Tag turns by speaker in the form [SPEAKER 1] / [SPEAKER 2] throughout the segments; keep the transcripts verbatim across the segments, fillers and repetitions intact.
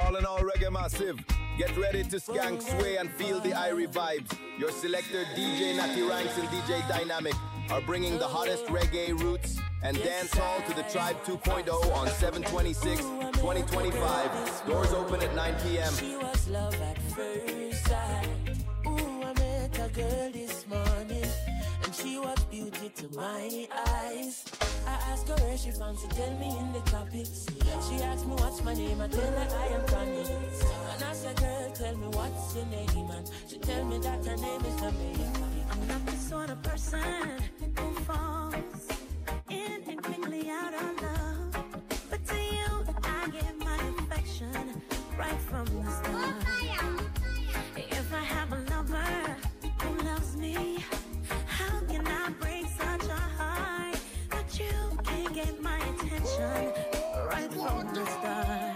[SPEAKER 1] All in all, reggae massive. Get ready to skank, sway, and feel the Irie vibes. Your selector D J Natty Ranks and D J Dynamic are bringing the hottest reggae roots and dancehall to the Tribe two point oh on seven twenty-six twenty twenty-five. Doors open at nine p.m.
[SPEAKER 2] She was love at first sight. Ooh, I met a girl this morning, and she was beauty to my eyes. I asked her where she from, she tell me in the tropics. She asked me what's my name, I tell her I am Connie. And I said, girl, tell me what's your name, and she tell me that her name is Jamaica.
[SPEAKER 3] I'm not the sort of person who falls in and quickly out of love, but to you I give my affection right from the start. If I have a lover who loves me, how can I break such a heart that you can't get my attention right from the start?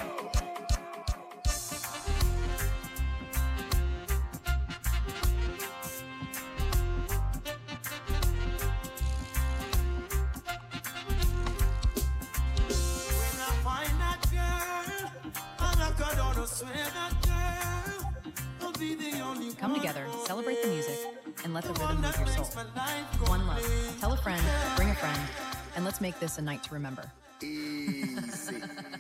[SPEAKER 4] Come together, celebrate the music, and let the rhythm move your soul. One love. Tell a friend, bring a friend, and let's make this a night to remember.
[SPEAKER 1] Easy.